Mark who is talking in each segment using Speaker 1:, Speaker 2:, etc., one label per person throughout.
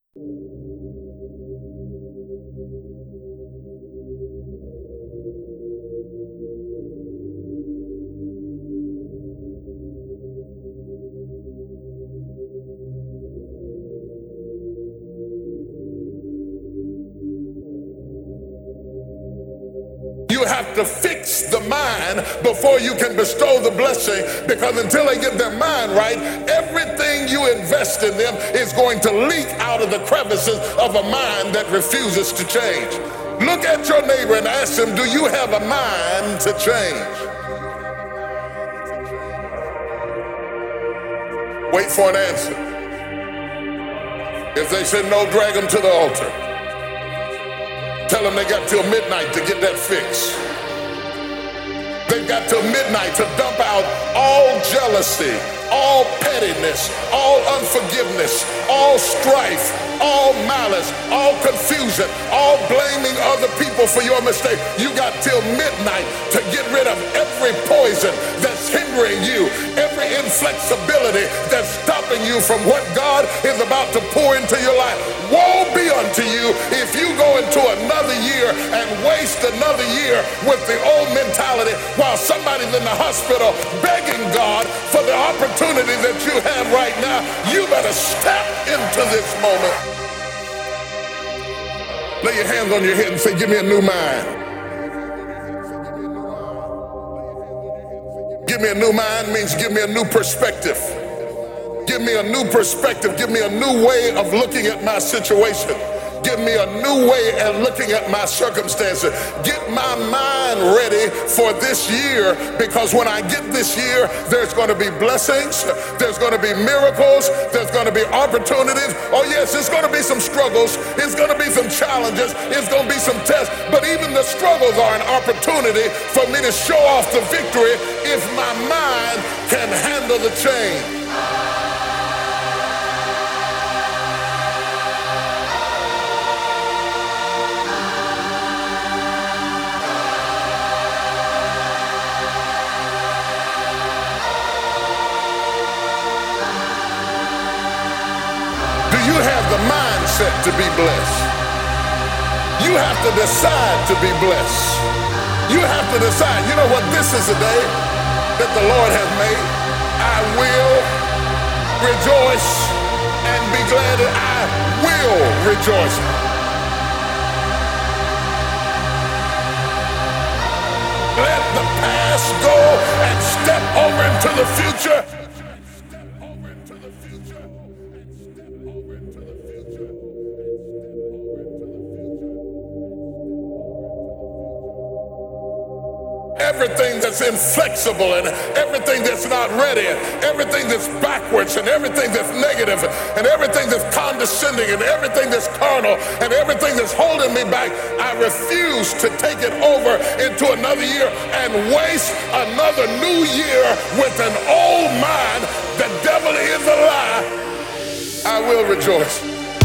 Speaker 1: You have to fix the mind before you can bestow the blessing, because until they get their mind right, everything you invest in them is going to leak out of the crevices of a mind that refuses to change. Look at your neighbor and ask him, do you have a mind to change? Wait for an answer. If they say no, drag them to the altar. Tell them they got till midnight to get that fix. They've got till midnight to dump out all jealousy, all pettiness, all unforgiveness, all strife, all malice, all confusion, all blaming other people for your mistake. You got till midnight to get rid of every poison that's hindering you, every inflexibility that's stopping you from what God is about to pour into your life. Woe be unto you if you go into another year and waste another year with the old mentality while somebody's in the hospital begging God for the opportunity that you have right now. You better step into this moment. Lay your hands on your head and say, give me a new mind. Give me a new mind means give me a new perspective. Give me a new perspective. Give me a new way of looking at my situation. Give me a new way of looking at my circumstances. Get my mind ready for this year, because when I get this year, there's going to be blessings, there's going to be miracles, there's going to be opportunities. Oh yes, it's going to be some struggles, it's going to be some challenges, it's going to be some tests, but even the struggles are an opportunity for me to show off the victory if my mind can handle the change. You have the mindset to be blessed. You have to decide to be blessed. You have to decide, you know what, this is a day that the Lord has made. I will rejoice and be glad that I will rejoice. Let the past go and step over into the future. Everything that's inflexible and everything that's not ready, everything that's backwards and everything that's negative and everything that's condescending and everything that's carnal and everything that's holding me back, I refuse to take it over into another year and waste another new year with an old mind. The devil is a lie. I will rejoice.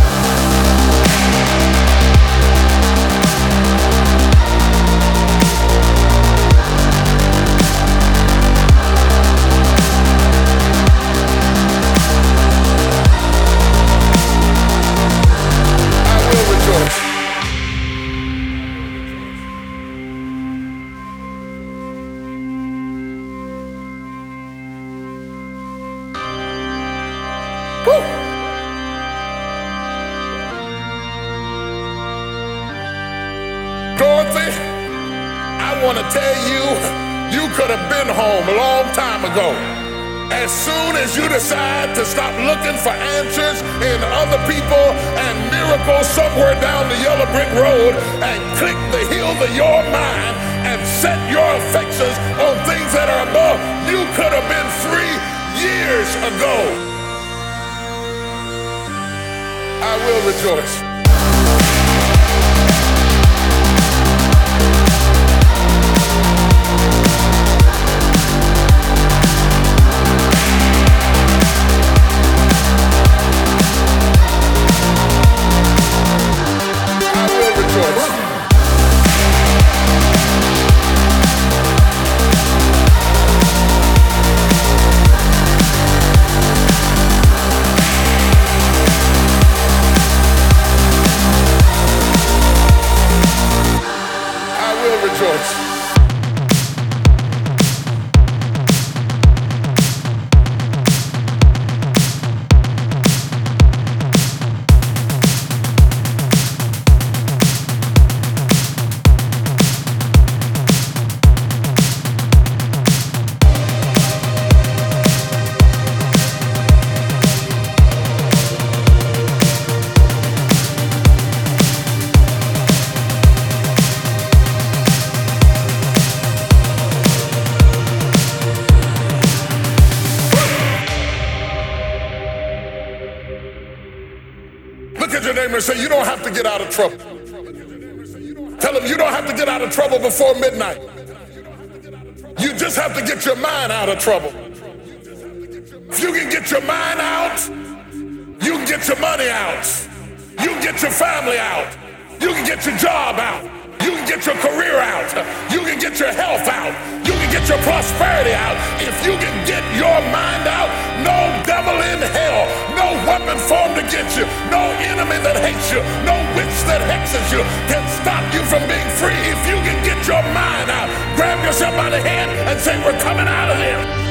Speaker 1: Dorothy, I want to tell you, you could have been home a long time ago. As soon as you decide to stop looking for answers in other people and miracles somewhere down the yellow brick road and click the heels of your mind and set your affections on things that are above, you could have been free years ago. I will rejoice. at your neighbor and say, you don't have to get out of trouble. Tell them you don't have to get out of trouble before midnight. You just have to get your mind out of trouble. If you can get your mind out, you can get your money out. You can get your family out. You can get your job out. You can get your career out. You can get your health out. You can get your prosperity out. If you can get your mind out, no devil in hell, no weapon formed against you, no enemy that hates you, no witch that hexes you can stop you from being free. If you can get your mind out, grab yourself by the hand and say, we're coming out of here.